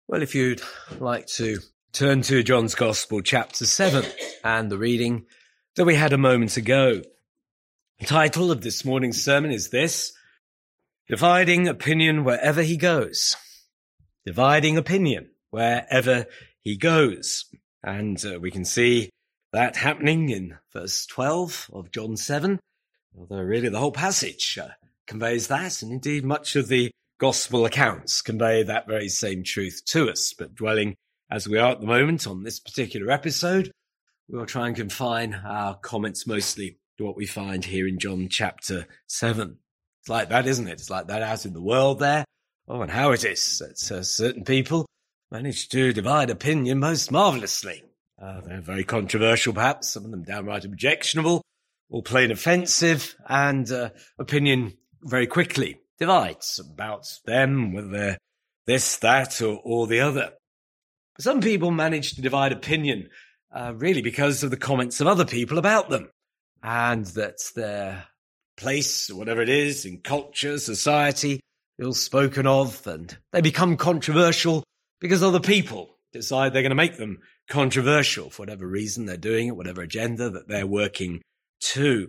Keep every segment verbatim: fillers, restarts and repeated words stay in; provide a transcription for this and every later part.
Well, if you'd like to turn to John's Gospel, chapter seven, and the reading that we had a moment ago. The title of this morning's sermon is this: Dividing Opinion Wherever He Goes. Dividing Opinion Wherever He Goes. And uh, we can see that happening in verse twelve of John seven, although really the whole passage uh, conveys that, and indeed much of the Gospel accounts convey that very same truth to us. But dwelling as we are at the moment on this particular episode, we'll try and confine our comments mostly to what we find here in John chapter seven. It's like that, isn't it? It's like that out in the world there. Oh, and how it is that uh, certain people manage to divide opinion most marvellously. Uh, they're very controversial, perhaps, some of them downright objectionable, or plain offensive, and uh, opinion very quickly divides about them, whether they're this, that, or, or the other. Some people manage to divide opinion uh, really because of the comments of other people about them, and that their place, whatever it is, in culture, society, ill spoken of, and they become controversial because other people decide they're going to make them controversial for whatever reason they're doing it, whatever agenda that they're working to.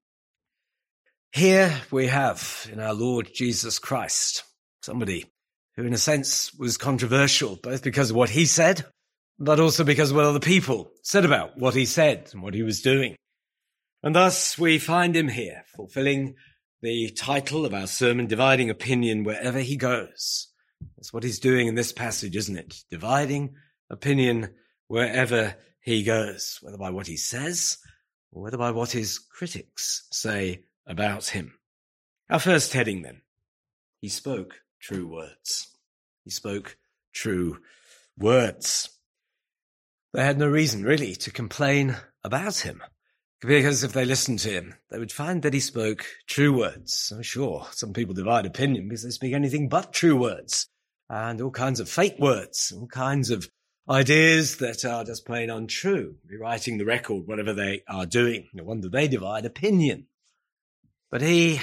Here we have in our Lord Jesus Christ somebody who in a sense was controversial, both because of what he said, but also because of what other people said about what he said and what he was doing. And thus we find him here, fulfilling the title of our sermon, Dividing Opinion Wherever He Goes. That's what he's doing in this passage, isn't it? Dividing opinion wherever he goes, whether by what he says or whether by what his critics say about him. Our first heading then: he spoke true words. He spoke true words. They had no reason really to complain about him, because if they listened to him, they would find that he spoke true words. So sure, some people divide opinion because they speak anything but true words, and all kinds of fake words, all kinds of ideas that are just plain untrue, rewriting the record, whatever they are doing. No wonder they divide opinion. But he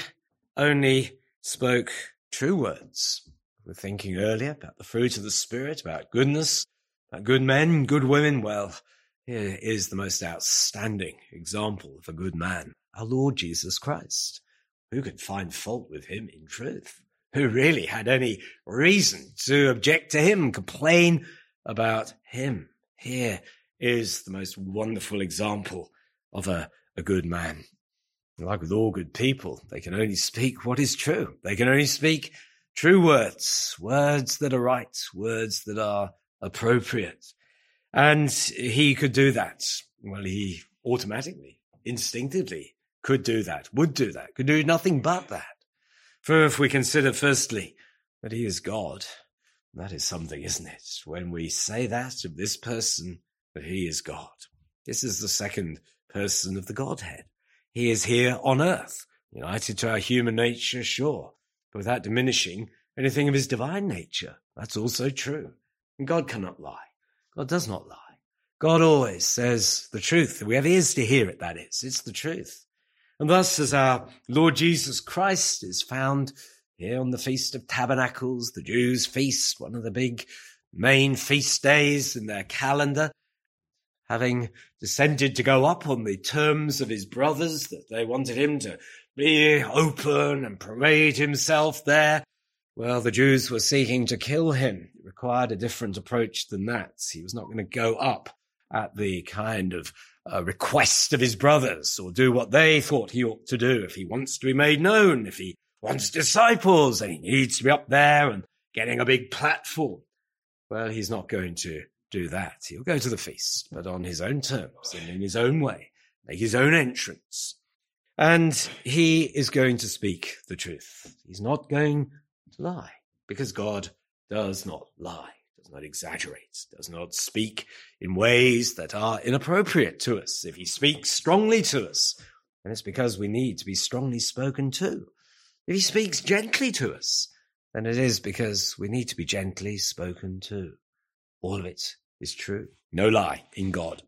only spoke true words. We were thinking earlier about the fruit of the Spirit, about goodness, about good men, good women. Well, here is the most outstanding example of a good man, our Lord Jesus Christ. Who could find fault with him in truth? Who really had any reason to object to him, complain about him? Here is the most wonderful example of a, a good man. Like with all good people, they can only speak what is true. They can only speak true words, words that are right, words that are appropriate. And he could do that. Well, he automatically, instinctively could do that, would do that, could do nothing but that. For if we consider firstly that he is God, that is something, isn't it? When we say that of this person, that he is God. This is the second person of the Godhead. He is here on earth, united to our human nature, sure, but without diminishing anything of his divine nature. That's also true. And God cannot lie. God does not lie. God always says the truth. We have ears to hear it, that is. It's the truth. And thus, as our Lord Jesus Christ is found here on the Feast of Tabernacles, the Jews' feast, one of the big main feast days in their calendar, having descended to go up on the terms of his brothers, that they wanted him to be open and parade himself there. Well, the Jews were seeking to kill him. It required a different approach than that. He was not going to go up at the kind of uh, request of his brothers or do what they thought he ought to do. If he wants to be made known, if he wants disciples, then he needs to be up there and getting a big platform. Well, he's not going to do that. He'll go to the feast, but on his own terms and in his own way, make his own entrance. And he is going to speak the truth. He's not going to lie, because God does not lie, does not exaggerate, does not speak in ways that are inappropriate to us. If he speaks strongly to us, then it's because we need to be strongly spoken to. If he speaks gently to us, then it is because we need to be gently spoken to. All of it is true. No lie in God,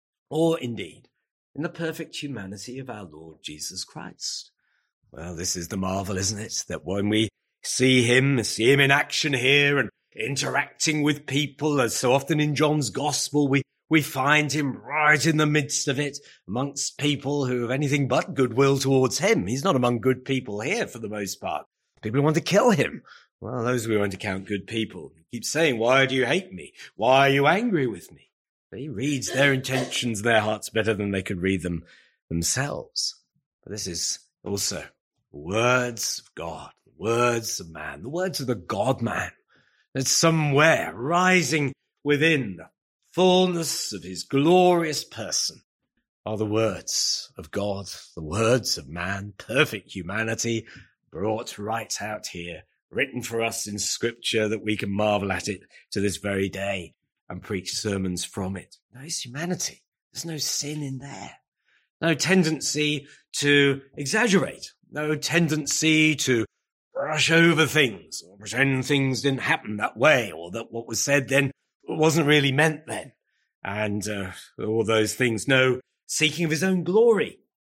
or indeed in the perfect humanity of our Lord Jesus Christ. Well, this is the marvel, isn't it? That when we see him, see him in action here, and interacting with people, as so often in John's gospel, we, we find him right in the midst of it, amongst people who have anything but goodwill towards him. He's not among good people here for the most part. People who want to kill him. Well, those we want to count good people. He keeps saying, why do you hate me? Why are you angry with me? But he reads their intentions, their hearts better than they could read them themselves. But this is also the words of God, the words of man, the words of the God-man. That somewhere rising within the fullness of his glorious person are the words of God, the words of man, perfect humanity, brought right out here, written for us in Scripture that we can marvel at it to this very day and preach sermons from it. No, it's humanity. There's no sin in there. No tendency to exaggerate. No tendency to brush over things or pretend things didn't happen that way, or that what was said then wasn't really meant then. And uh, all those things. No seeking of his own glory.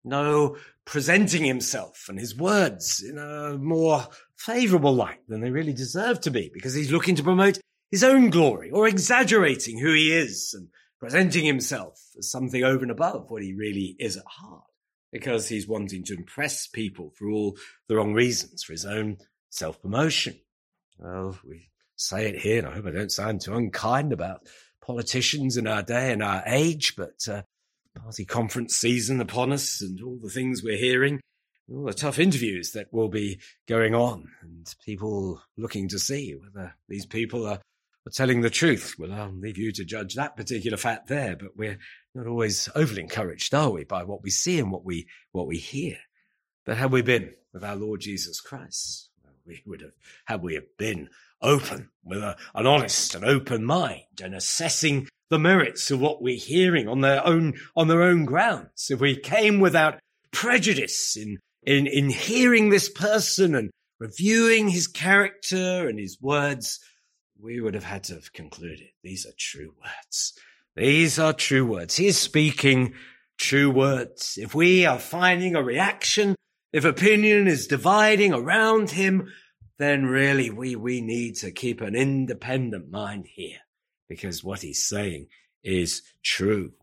No presenting himself and his words in a more favourable light than they really deserve to be, because he's looking to promote his own glory, or exaggerating who he is and presenting himself as something over and above what he really is at heart, because he's wanting to impress people for all the wrong reasons, for his own self-promotion. Well, we say it here, and I hope I don't sound too unkind about politicians in our day and our age, but uh, party conference season upon us, and all the things we're hearing, all the tough interviews that will be going on, and people looking to see whether these people are, are telling the truth. Well, I'll leave you to judge that particular fact there, but we're not always overly encouraged, are we, by what we see and what we what we hear? But have we been with our Lord Jesus Christ? Well, we would have, had we have been open, with a, an honest and open mind, and assessing the merits of what we're hearing on their own on their own grounds. If we came without prejudice in in in hearing this person and reviewing his character and his words, we would have had to have concluded these are true words. These are true words. He is speaking true words. If we are finding a reaction, if opinion is dividing around him, then really we we need to keep an independent mind here, because what he's saying is true.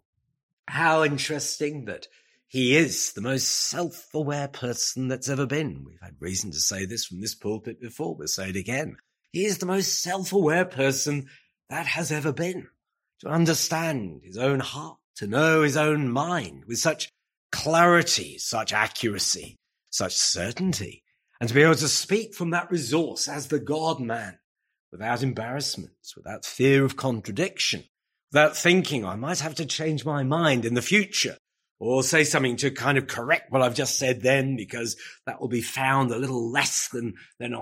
How interesting that he is the most self-aware person that's ever been. We've had reason to say this from this pulpit before. We'll say it again. He is the most self-aware person that has ever been. To understand his own heart, to know his own mind with such clarity, such accuracy, such certainty, and to be able to speak from that resource as the God-man, without embarrassment, without fear of contradiction, without thinking I might have to change my mind in the future, or say something to kind of correct what I've just said then, because that will be found a little less than, than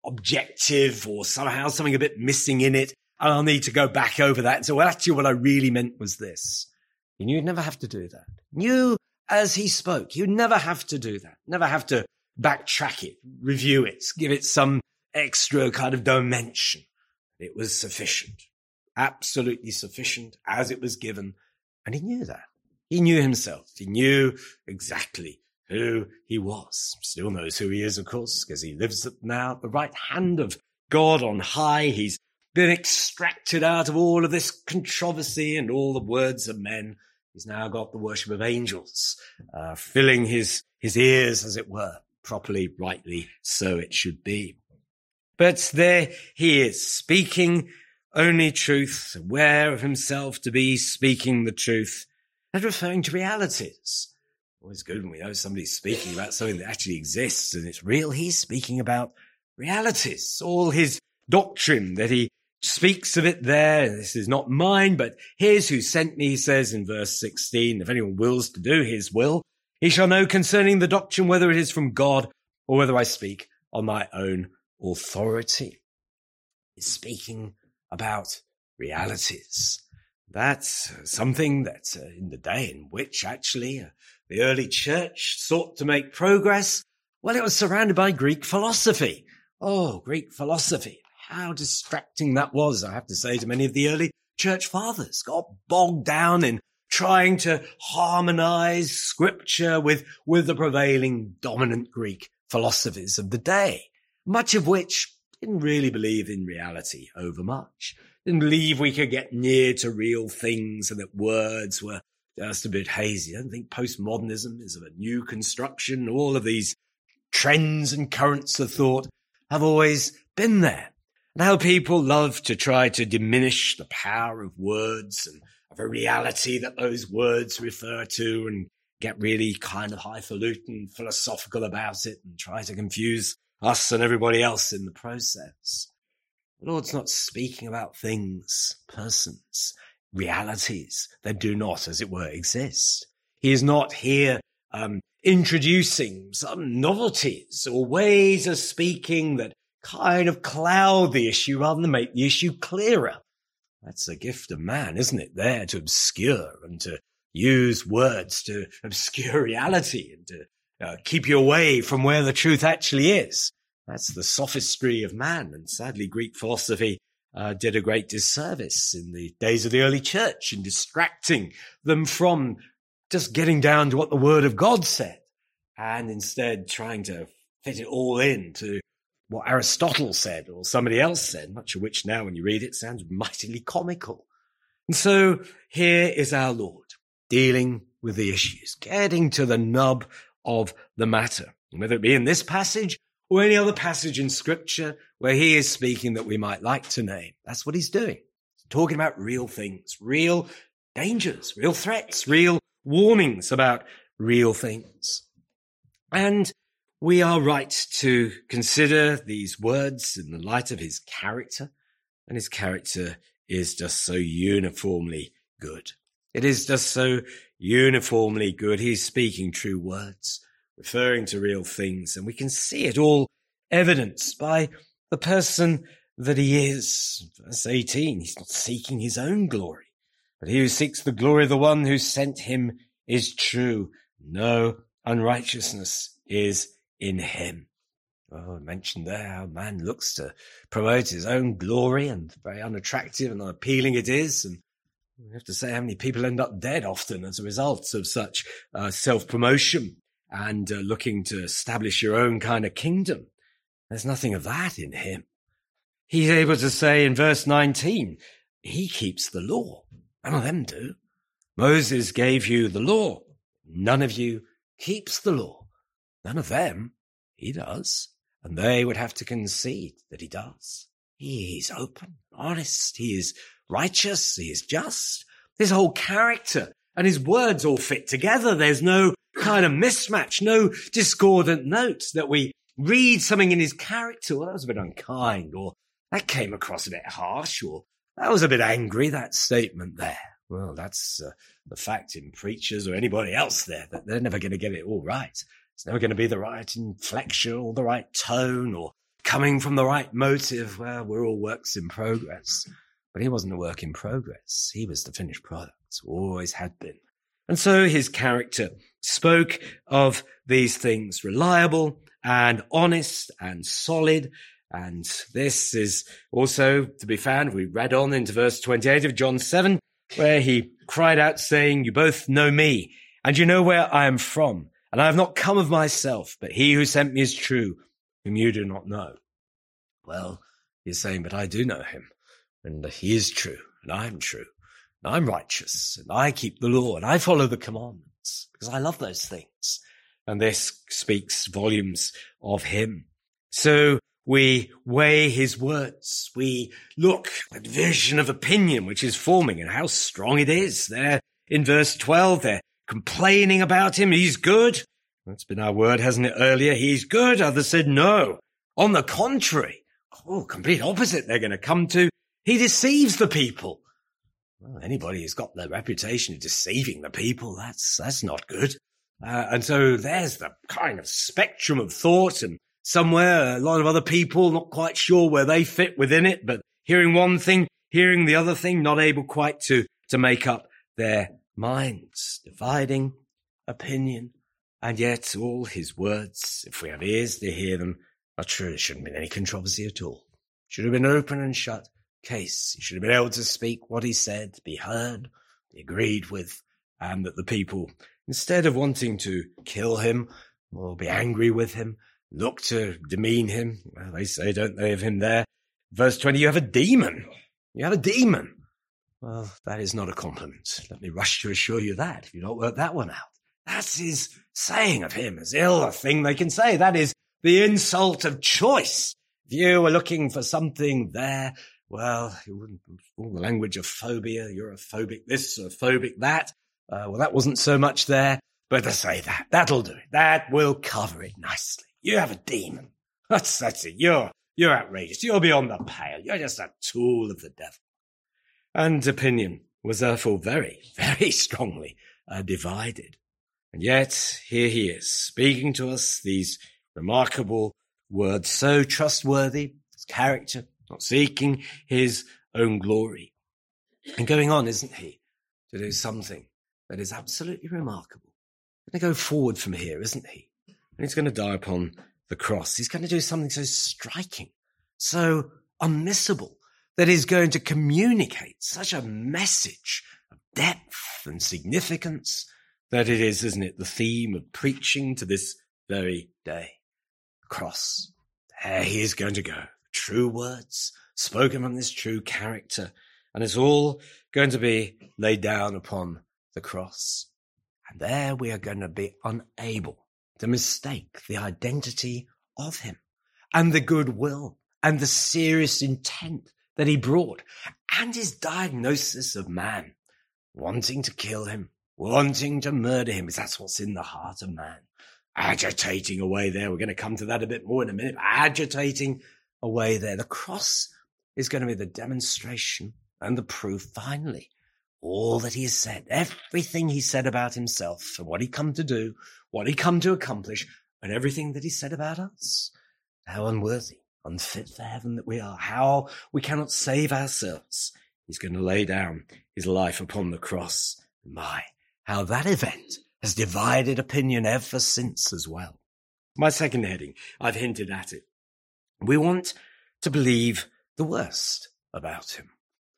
objective, or somehow something a bit missing in it, and I'll need to go back over that and say, well, actually what I really meant was this. He knew you'd never have to do that. Knew as he spoke, you'd never have to do that. Never have to backtrack it, review it, give it some extra kind of dimension. It was sufficient, absolutely sufficient as it was given. And he knew that. He knew himself. He knew exactly who he was. Still knows who he is, of course, because he lives now at the right hand of God on high. He's been extracted out of all of this controversy and all the words of men. He's now got the worship of angels, uh, filling his, his ears, as it were, properly, rightly, so it should be. But there he is, speaking only truth, aware of himself to be speaking the truth, and referring to realities. Always good when we know somebody's speaking about something that actually exists and it's real. He's speaking about realities, all his doctrine that he speaks of it there. This is not mine, but his who sent me, he says in verse sixteen, if anyone wills to do his will, he shall know concerning the doctrine whether it is from God or whether I speak on my own authority. He's speaking about realities. That's something that uh, in the day in which actually uh, the early church sought to make progress, well, it was surrounded by Greek philosophy. Oh, Greek philosophy. How distracting that was, I have to say, to many of the early church fathers. Got bogged down in trying to harmonize scripture with, with the prevailing dominant Greek philosophies of the day, much of which didn't really believe in reality overmuch. Didn't believe we could get near to real things and that words were just a bit hazy. I don't think postmodernism is of a new construction. All of these trends and currents of thought have always been there. And how people love to try to diminish the power of words and of a reality that those words refer to and get really kind of highfalutin, philosophical about it and try to confuse us and everybody else in the process. The Lord's not speaking about things, persons, realities that do not, as it were, exist. He is not here um, introducing some novelties or ways of speaking that kind of cloud the issue rather than make the issue clearer. That's a gift of man, isn't it? There to obscure and to use words to obscure reality and to uh, keep you away from where the truth actually is. That's the sophistry of man. And sadly, Greek philosophy uh, did a great disservice in the days of the early church in distracting them from just getting down to what the word of God said and instead trying to fit it all into what Aristotle said or somebody else said, much of which now when you read it sounds mightily comical. And so here is our Lord dealing with the issues, getting to the nub of the matter, whether it be in this passage or any other passage in Scripture where he is speaking that we might like to name. That's what he's doing. He's talking about real things, real dangers, real threats, real warnings about real things. And we are right to consider these words in the light of his character, and his character is just so uniformly good. It is just so uniformly good. He's speaking true words, referring to real things, and we can see it all evidenced by the person that he is. Verse eighteen, he's not seeking his own glory, but he who seeks the glory of the one who sent him is true. No unrighteousness is in him. Oh, I mentioned there how man looks to promote his own glory, and very unattractive and unappealing it is. And we have to say how many people end up dead often as a result of such uh, self-promotion and uh, looking to establish your own kind of kingdom. There's nothing of that in him. He's able to say in verse nineteen, he keeps the law. None of them do. Moses gave you the law. None of you keeps the law. None of them. He does. And they would have to concede that he does. He is open, honest. He is righteous. He is just. His whole character and his words all fit together. There's no kind of mismatch, no discordant notes that we read something in his character. Well, that was a bit unkind, or that came across a bit harsh, or that was a bit angry, that statement there. Well, that's uh, the fact in preachers or anybody else there, that they're never going to get it all right. It's never going to be the right inflection or the right tone or coming from the right motive. Well, we're all works in progress. But he wasn't a work in progress. He was the finished product, always had been. And so his character spoke of these things, reliable and honest and solid. And this is also to be found. We read on into verse twenty-eight of John seven, where he cried out saying, you both know me and you know where I am from. And I have not come of myself, but he who sent me is true, whom you do not know. Well, he's saying, but I do know him, and he is true, and I am true, and I'm righteous, and I keep the law, and I follow the commandments, because I love those things. And this speaks volumes of him. So we weigh his words. We look at the vision of opinion which is forming and how strong it is. There in verse twelve, they're complaining about him. He's good. That's been our word, hasn't it, earlier? He's good. Others said no. On the contrary, oh, complete opposite they're going to come to. He deceives the people. Well, anybody who's got the reputation of deceiving the people, that's that's not good. Uh, and so there's the kind of spectrum of thought, and somewhere a lot of other people not quite sure where they fit within it, but hearing one thing, hearing the other thing, not able quite to, to make up their minds, dividing opinion. And yet all his words, if we have ears to hear them, are true. There shouldn't have been any controversy at all. Should have been open and shut case. He should have been able to speak what he said, be heard, be agreed with, and that the people, instead of wanting to kill him or be angry with him, look to demean him. Well, they say, don't they, of him there? Verse twenty, you have a demon. You have a demon. Well, that is not a compliment. Let me rush to assure you that, if you don't work that one out. That's his saying of him as ill a thing they can say. That is the insult of choice. If you were looking for something there, well, you wouldn't, all the language of phobia, you're a phobic this, a phobic that. Uh, well, that wasn't so much there, but to say that, that'll do it. That will cover it nicely. You have a demon. That's, that's it. You're, you're outrageous. You're beyond the pale. You're just a tool of the devil. And opinion was therefore very, very strongly uh, divided. And yet, here he is, speaking to us these remarkable words, so trustworthy, his character, not seeking his own glory. And going on, isn't he, to do something that is absolutely remarkable. Going to go forward from here, isn't he? And he's going to die upon the cross. He's going to do something so striking, so unmissable, that is going to communicate such a message of depth and significance that it is, isn't it, the theme of preaching to this very day. The cross. There he is going to go. True words spoken from this true character. And it's all going to be laid down upon the cross. And there we are going to be unable to mistake the identity of him and the goodwill and the serious intent that he brought and his diagnosis of man, wanting to kill him, wanting to murder him, because that's what's in the heart of man. Agitating away there. We're going to come to that a bit more in a minute. Agitating away there. The cross is going to be the demonstration and the proof, finally. All that he has said, everything he said about himself and what he come to do, what he come to accomplish, and everything that he said about us. How unworthy, unfit for heaven that we are. How we cannot save ourselves. He's going to lay down his life upon the cross. My, how that event has divided opinion ever since as well. My second heading, I've hinted at it. We want to believe the worst about him.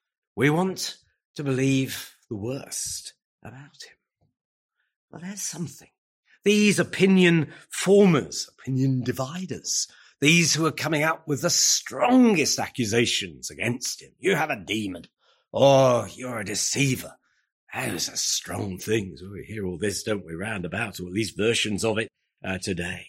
We want to believe the worst about him. Well, there's something. These opinion formers, opinion dividers, these who are coming out with the strongest accusations against him. You have a demon, or you're a deceiver. Those are strong things. We hear all this, don't we, round about, or at least versions of it uh, today.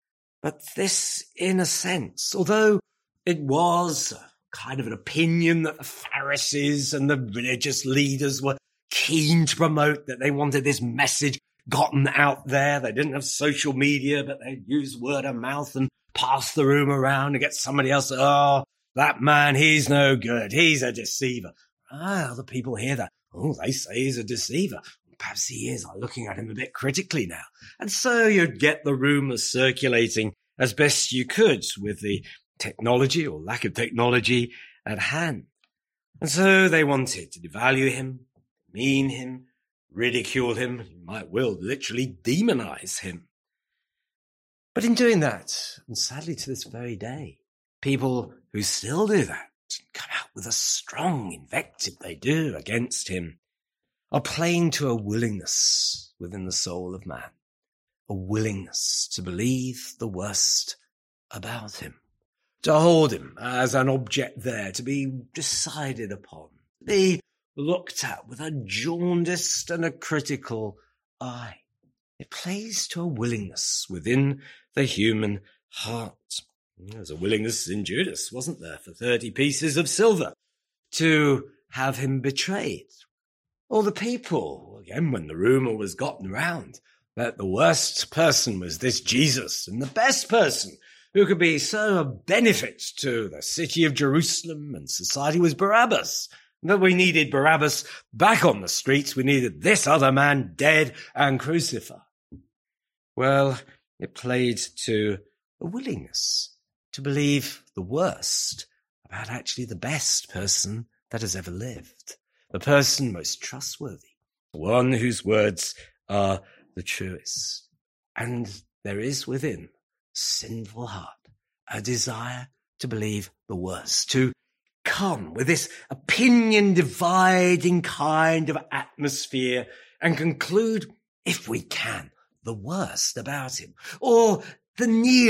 But this, in a sense, although it was kind of an opinion that the Pharisees and the religious leaders were keen to promote, that they wanted this message gotten out there. They didn't have social media, but they'd use word of mouth and pass the room around and get somebody else, oh, that man, he's no good. He's a deceiver. Ah, other people hear that. Oh, they say he's a deceiver. Perhaps he is. I'm looking at him a bit critically now. And so you'd get the rumours circulating as best you could with the technology or lack of technology at hand. And so they wanted to devalue him, demean him, ridicule him, you might well literally demonize him. But in doing that, and sadly to this very day, people who still do that, come out with a strong invective they do against him, are playing to a willingness within the soul of man, a willingness to believe the worst about him, to hold him as an object there to be decided upon, to be looked at with a jaundiced and a critical eye. It plays to a willingness within the human heart. There's a willingness in Judas, wasn't there, for thirty pieces of silver to have him betrayed. Or the people, again, when the rumor was gotten round that the worst person was this Jesus and the best person who could be so a benefit to the city of Jerusalem and society was Barabbas, that we needed Barabbas back on the streets. We needed this other man dead and crucified. Well, it played to a willingness to believe the worst about actually the best person that has ever lived, the person most trustworthy, the one whose words are the truest. And there is within a sinful heart a desire to believe the worst, to come with this opinion dividing kind of atmosphere and conclude, if we can, the worst about him, or the nearly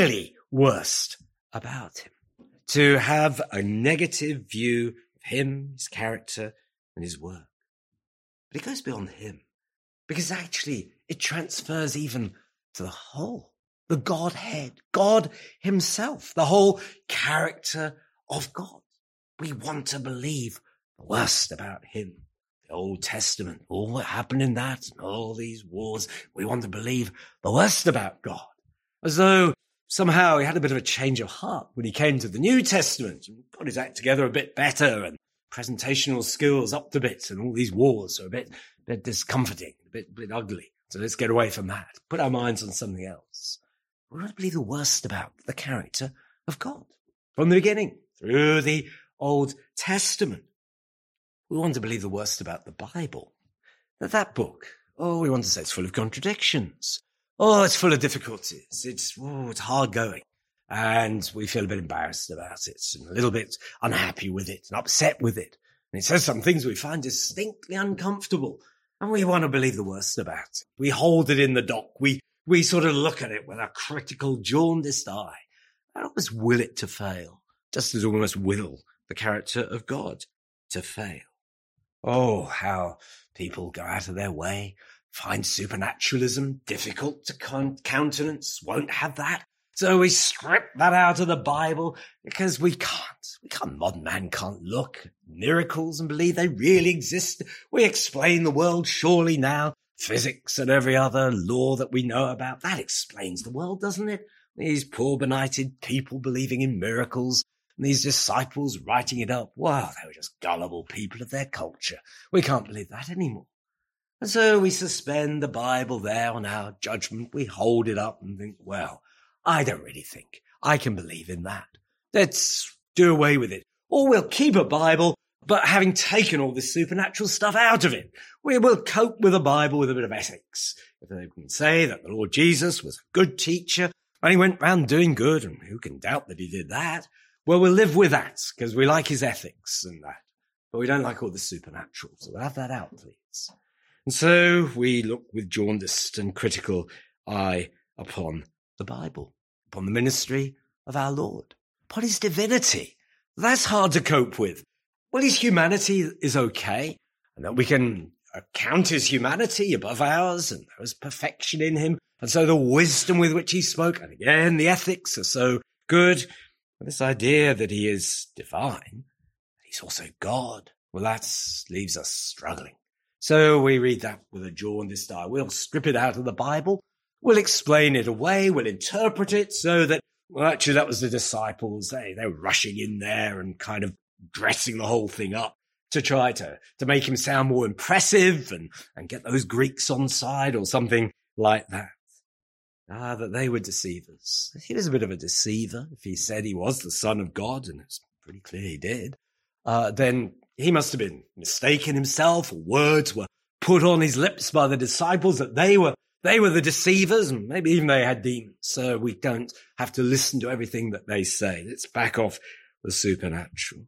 worst about him, to have a negative view of him, his character, and his work. But it goes beyond him, because actually it transfers even to the whole, the Godhead, God himself, the whole character of God. We want to believe the worst about him. The Old Testament, all that happened in that, and all these wars, we want to believe the worst about God. As though somehow he had a bit of a change of heart when he came to the New Testament and got his act together a bit better and presentational skills upped a bit, and all these wars are a bit, bit discomforting, a bit, bit ugly. So let's get away from that. Put our minds on something else. We want to believe the worst about the character of God. From the beginning, through the Old Testament. We want to believe the worst about the Bible. That that book, oh, we want to say it's full of contradictions. Oh, it's full of difficulties. It's, oh, it's hard going. And we feel a bit embarrassed about it and a little bit unhappy with it and upset with it. And it says some things we find distinctly uncomfortable. And we want to believe the worst about it. We hold it in the dock. We, we sort of look at it with a critical, jaundiced eye. I almost will it to fail, just as we almost will the character of God to fail. Oh, how people go out of their way, find supernaturalism difficult to con- countenance, won't have that. So we strip that out of the Bible because we can't. We can't, modern man can't look at miracles and believe they really exist. We explain the world surely now. Physics and every other law that we know about, that explains the world, doesn't it? These poor benighted people believing in miracles. And these disciples writing it up, wow, they were just gullible people of their culture. We can't believe that anymore. And so we suspend the Bible there on our judgment. We hold it up and think, well, I don't really think I can believe in that. Let's do away with it. Or we'll keep a Bible, but having taken all this supernatural stuff out of it, we will cope with the Bible with a bit of ethics. If they can say that the Lord Jesus was a good teacher and he went round doing good, and who can doubt that he did that? Well, we'll live with that because we like his ethics and that. But we don't like all the supernatural. So we'll have that out, please. And so we look with jaundiced and critical eye upon the Bible, upon the ministry of our Lord, upon his divinity. That's hard to cope with. Well, his humanity is okay, and that we can count his humanity above ours, and there was perfection in him. And so the wisdom with which he spoke, and again, the ethics are so good. This idea that he is divine, he's also God, well, that leaves us struggling. So we read that with a jaundiced eye. We'll strip it out of the Bible. We'll explain it away. We'll interpret it so that, well, actually, that was the disciples. They, they were rushing in there and kind of dressing the whole thing up to try to, to make him sound more impressive and, and get those Greeks on side or something like that. Ah, that they were deceivers. He was a bit of a deceiver. If he said he was the Son of God, and it's pretty clear he did, uh, then he must have been mistaken himself, or words were put on his lips by the disciples that they were they were the deceivers, and maybe even they had demons. So we don't have to listen to everything that they say. Let's back off the supernatural.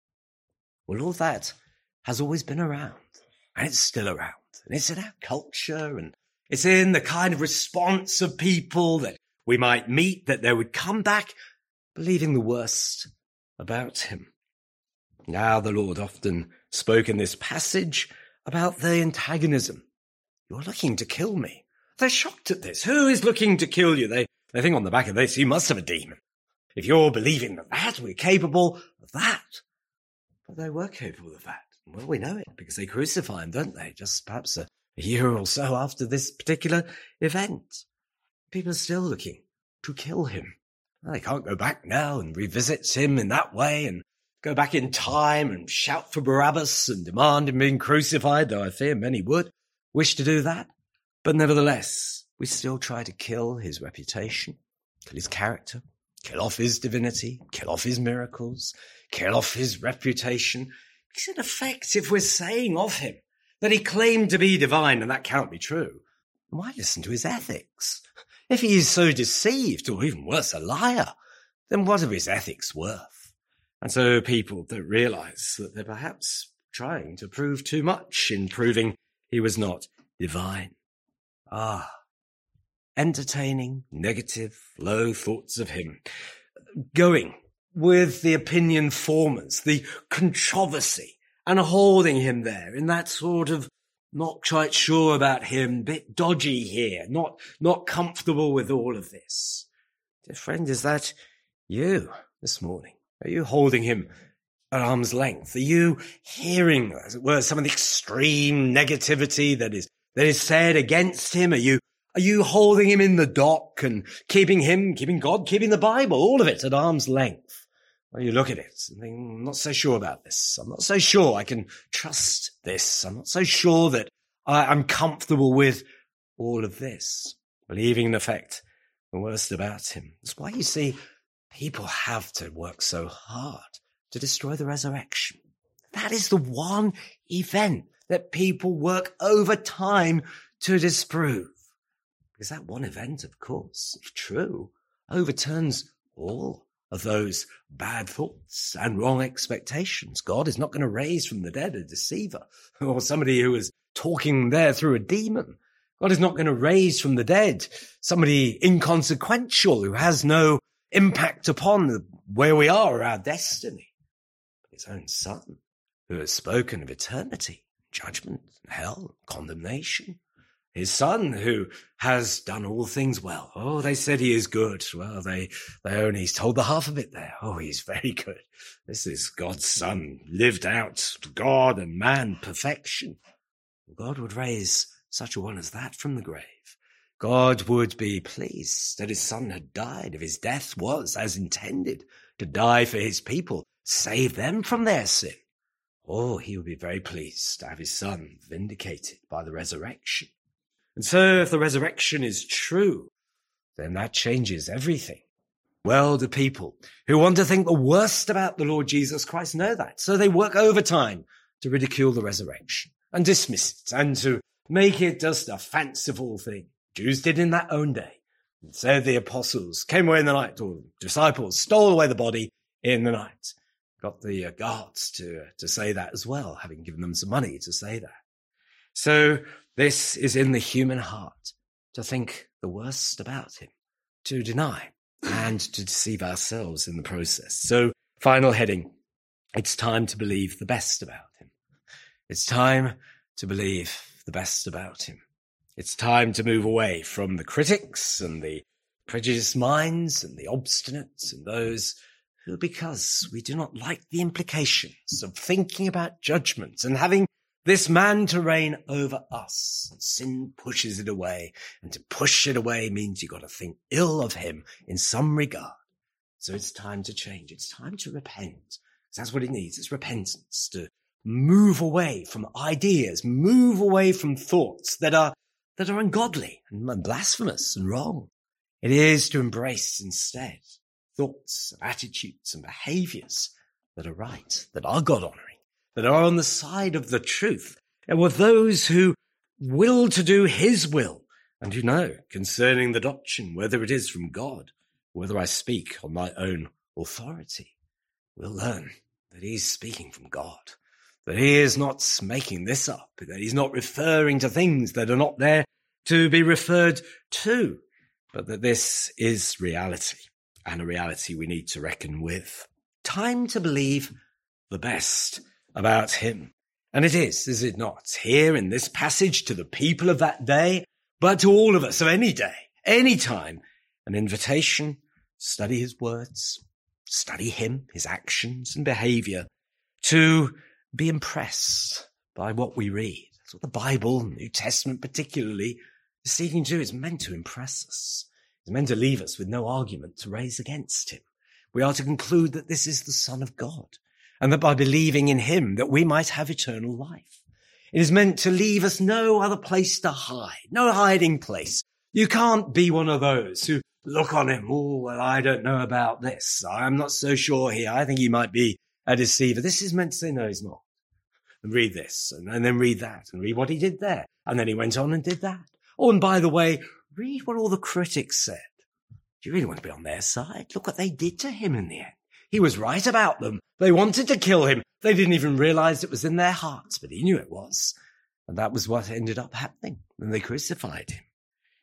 Well, all that has always been around, and it's still around, and it's in our culture, and it's in the kind of response of people that we might meet, that they would come back believing the worst about him. Now the Lord often spoke in this passage about the antagonism. You're looking to kill me. They're shocked at this. Who is looking to kill you? They, they think on the back of this, you must have a demon. If you're believing that, that we're capable of that. But they were capable of that. Well, we know it because they crucify him, don't they? Just perhaps a A year or so after this particular event. People are still looking to kill him. Well, they can't go back now and revisit him in that way and go back in time and shout for Barabbas and demand him being crucified, though I fear many would wish to do that. But nevertheless, we still try to kill his reputation, kill his character, kill off his divinity, kill off his miracles, kill off his reputation. Because in effect, if we're saying of him that he claimed to be divine, and that can't be true, why listen to his ethics? If he is so deceived, or even worse, a liar, then what are his ethics worth? And so people don't realize that they're perhaps trying to prove too much in proving he was not divine. Ah, entertaining negative, low thoughts of him, going with the opinion formers, the controversy, and holding him there in that sort of not quite sure about him, bit dodgy here, not, not comfortable with all of this. Dear friend, is that you this morning? Are you holding him at arm's length? Are you hearing, as it were, some of the extreme negativity that is, that is said against him? Are you, are you holding him in the dock and keeping him, keeping God, keeping the Bible, all of it at arm's length? Well, you look at it and think, I'm not so sure about this. I'm not so sure I can trust this. I'm not so sure that I, I'm comfortable with all of this. Believing, in effect, the worst about him. That's why you see people have to work so hard to destroy the resurrection. That is the one event that people work overtime to disprove. Because that one event, of course, if true, overturns all of those bad thoughts and wrong expectations. God is not going to raise from the dead a deceiver or somebody who is talking there through a demon. God is not going to raise from the dead somebody inconsequential who has no impact upon the, where we are or our destiny. His own Son, who has spoken of eternity, judgment, hell, condemnation. His Son, who has done all things well. Oh, they said he is good. Well, they, they only told the half of it there. Oh, he's very good. This is God's Son, lived out God and man perfection. God would raise such a one as that from the grave. God would be pleased that his Son had died, if his death was as intended, to die for his people, save them from their sin. Oh, he would be very pleased to have his Son vindicated by the resurrection. And so if the resurrection is true, then that changes everything. Well, do people who want to think the worst about the Lord Jesus Christ know that? So they work overtime to ridicule the resurrection and dismiss it and to make it just a fanciful thing. Jews did in that own day. And so the apostles came away in the night, or disciples stole away the body in the night. Got the uh, guards to, uh, to say that as well, having given them some money to say that. So this is in the human heart, to think the worst about him, to deny and to deceive ourselves in the process. So final heading, it's time to believe the best about him. It's time to believe the best about him. It's time to move away from the critics and the prejudiced minds and the obstinate and those who, because we do not like the implications of thinking about judgment and having this man to reign over us. Sin pushes it away, and to push it away means you've got to think ill of him in some regard. So it's time to change. It's time to repent. That's what it needs. It's repentance, to move away from ideas, move away from thoughts that are that are ungodly and blasphemous and wrong. It is to embrace instead thoughts, attitudes, and behaviors that are right, that are God-honoring, that are on the side of the truth, and with those who will to do his will, and who know concerning the doctrine, whether it is from God, whether I speak on my own authority, will learn that he's speaking from God, that he is not making this up, that he's not referring to things that are not there to be referred to, but that this is reality, and a reality we need to reckon with. Time to believe the best about him. And it is, is it not, here in this passage to the people of that day, but to all of us of any day, any time, an invitation, study his words, study him, his actions and behavior, to be impressed by what we read. That's what the Bible, New Testament particularly, is seeking to do. It's meant to impress us. It's meant to leave us with no argument to raise against him. We are to conclude that this is the Son of God, and that by believing in him that we might have eternal life. It is meant to leave us no other place to hide, no hiding place. You can't be one of those who look on him, oh, well, I don't know about this. I'm not so sure here. I think he might be a deceiver. This is meant to say, no, he's not. And read this, and, and then read that, and read what he did there. And then he went on and did that. Oh, and by the way, read what all the critics said. Do you really want to be on their side? Look what they did to him in the end. He was right about them. They wanted to kill him. They didn't even realize it was in their hearts, but he knew it was. And that was what ended up happening when they crucified him.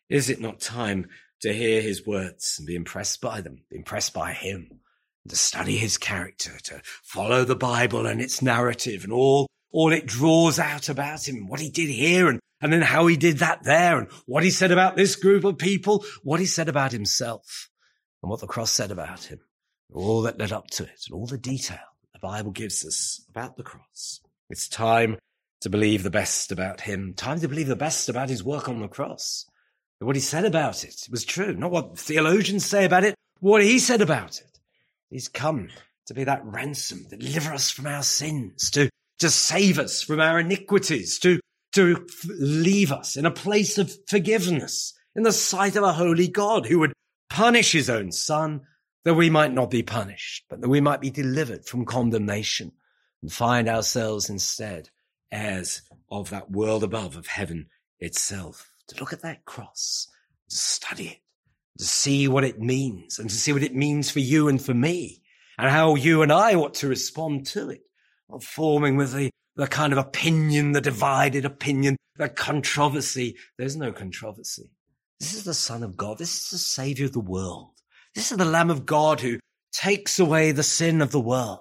Is it not time to hear his words and be impressed by them, be impressed by him, and to study his character, to follow the Bible and its narrative and all, all it draws out about him, what he did here and, and then how he did that there and what he said about this group of people, what he said about himself and what the cross said about him, all that led up to it and all the detail the Bible gives us about the cross. It's time to believe the best about him, time to believe the best about his work on the cross. What he said about it, it was true. Not what theologians say about it, what he said about it. He's come to be that ransom, to deliver us from our sins, to, to save us from our iniquities, to, to leave us in a place of forgiveness in the sight of a holy God who would punish his own son that we might not be punished, but that we might be delivered from condemnation and find ourselves instead heirs of that world above, of heaven itself. To look at that cross, to study it, to see what it means, and to see what it means for you and for me, and how you and I ought to respond to it, not forming with the, the kind of opinion, the divided opinion, the controversy. There's no controversy. This is the Son of God. This is the Savior of the world. This is the Lamb of God who takes away the sin of the world.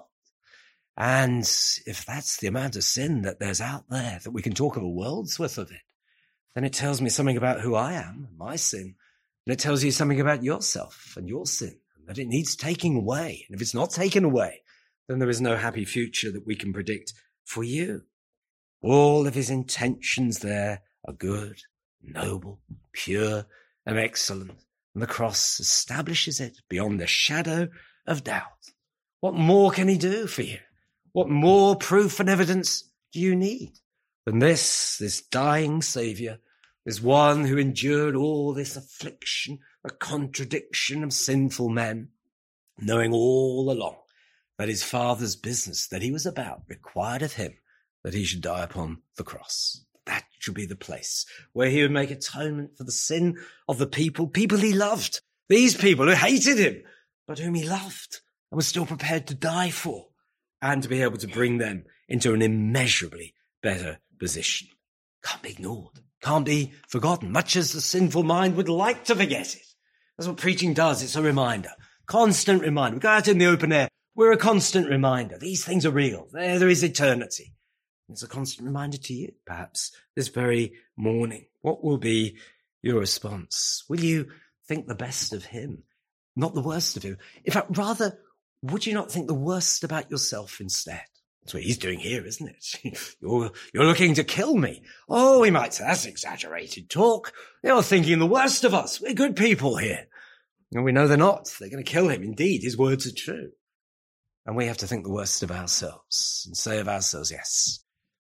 And if that's the amount of sin that there's out there, that we can talk of a world's worth of it, then it tells me something about who I am, my sin. And it tells you something about yourself and your sin, and that it needs taking away. And if it's not taken away, then there is no happy future that we can predict for you. All of his intentions there are good, noble, pure, and excellent. And the cross establishes it beyond the shadow of doubt. What more can he do for you? What more proof and evidence do you need than this, this dying Saviour, this one who endured all this affliction, the contradiction of sinful men, knowing all along that his Father's business that he was about required of him that he should die upon the cross. That should be the place where he would make atonement for the sin of the people, people he loved, these people who hated him, but whom he loved and was still prepared to die for, and to be able to bring them into an immeasurably better position. Can't be ignored. Can't be forgotten, much as the sinful mind would like to forget it. That's what preaching does. It's a reminder, constant reminder. We go out in the open air. We're a constant reminder. These things are real. There, there is eternity. It's a constant reminder to you, perhaps, this very morning. What will be your response? Will you think the best of him, not the worst of him? In fact, rather, would you not think the worst about yourself instead? That's what he's doing here, isn't it? You're, you're looking to kill me. Oh, we might say that's exaggerated talk. You're thinking the worst of us. We're good people here. And we know they're not. They're going to kill him. Indeed, his words are true. And we have to think the worst of ourselves and say of ourselves, yes,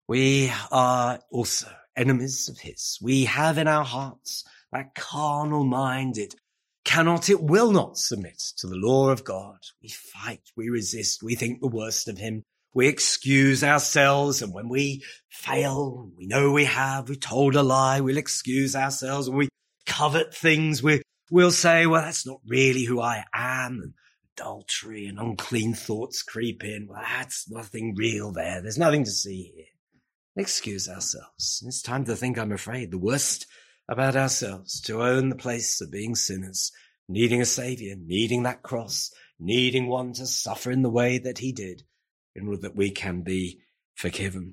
we are also enemies of his. We have in our hearts that carnal mind. It cannot, it will not submit to the law of God. We fight, we resist, we think the worst of him. We excuse ourselves, and when we fail, we know we have, we told a lie, we'll excuse ourselves. When we covet things, we, we'll say, well, that's not really who I am. And adultery and unclean thoughts creep in. Well, that's nothing real there. There's nothing to see here. Excuse ourselves. And it's time to think, I'm afraid, the worst about ourselves, to own the place of being sinners, needing a Saviour, needing that cross, needing one to suffer in the way that he did, in order that we can be forgiven.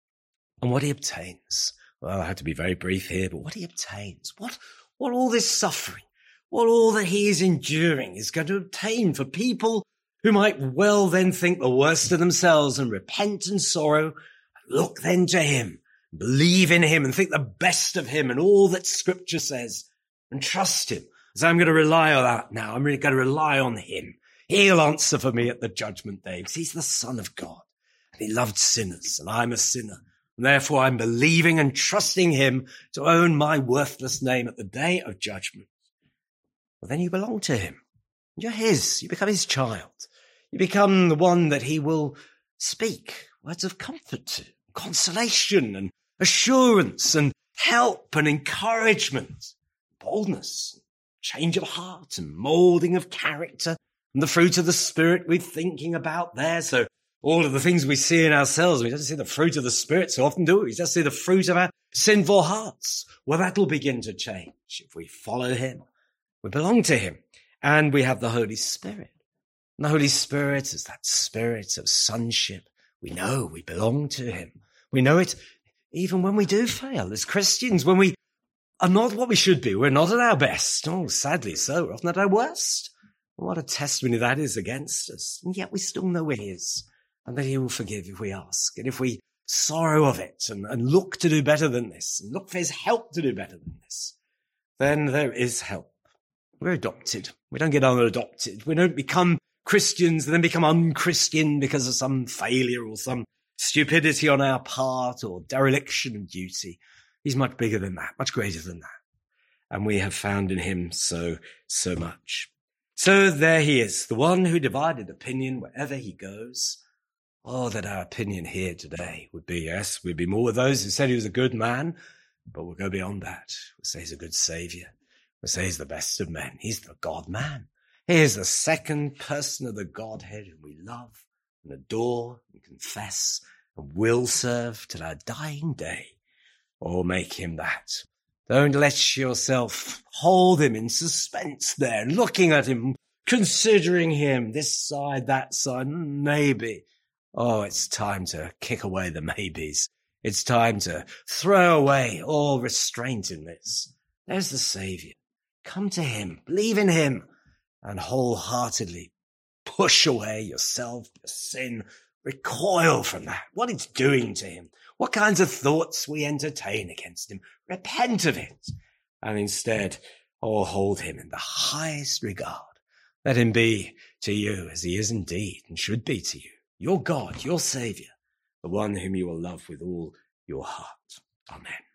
And what he obtains, well, I have to be very brief here, but what he obtains, what, what all this suffering, what all that he is enduring is going to obtain for people who might well then think the worst of themselves and repent and sorrow, look then to him, believe in him and think the best of him and all that Scripture says, and trust him. So I'm going to rely on that now. I'm really going to rely on him. He'll answer for me at the judgment day, because he's the Son of God. And he loved sinners, and I'm a sinner. And therefore I'm believing and trusting him to own my worthless name at the day of judgment. Well, then you belong to him. You're his. You become his child. You become the one that he will speak words of comfort to, consolation and assurance and help and encouragement, boldness, change of heart and moulding of character, and the fruit of the Spirit we're thinking about there. So all of the things we see in ourselves, we don't see the fruit of the Spirit so often, do we? We just see the fruit of our sinful hearts, well, that'll begin to change if we follow him. We belong to him, and we have the Holy Spirit. And the Holy Spirit is that spirit of sonship. We know we belong to him. We know it even when we do fail as Christians, when we are not what we should be. We're not at our best. Oh, sadly so. We're often at our worst. What a testimony that is against us. And yet we still know it is, and that he will forgive if we ask. And if we sorrow of it and, and look to do better than this, and look for his help to do better than this, then there is help. We're adopted. We don't get unadopted. We don't become Christians and then become unchristian because of some failure or some stupidity on our part or dereliction of duty. He's much bigger than that, much greater than that. And we have found in him so, so much. So there he is, the one who divided opinion wherever he goes. Oh, that our opinion here today would be, yes, we'd be more with those who said he was a good man, but we'll go beyond that. We'll say he's a good saviour. We'll say he's the best of men. He's the God-man. He is the second person of the Godhead whom we love and adore and confess and will serve till our dying day. Oh, make him that. Don't let yourself hold him in suspense there, looking at him, considering him, this side, that side, maybe. Oh, it's time to kick away the maybes. It's time to throw away all restraint in this. There's the Saviour. Come to him, believe in him, and wholeheartedly push away yourself, your sin, recoil from that, what it's doing to him, what kinds of thoughts we entertain against him. Repent of it, and instead, oh, hold him in the highest regard. Let him be to you as he is indeed and should be to you, your God, your Saviour, the one whom you will love with all your heart. Amen.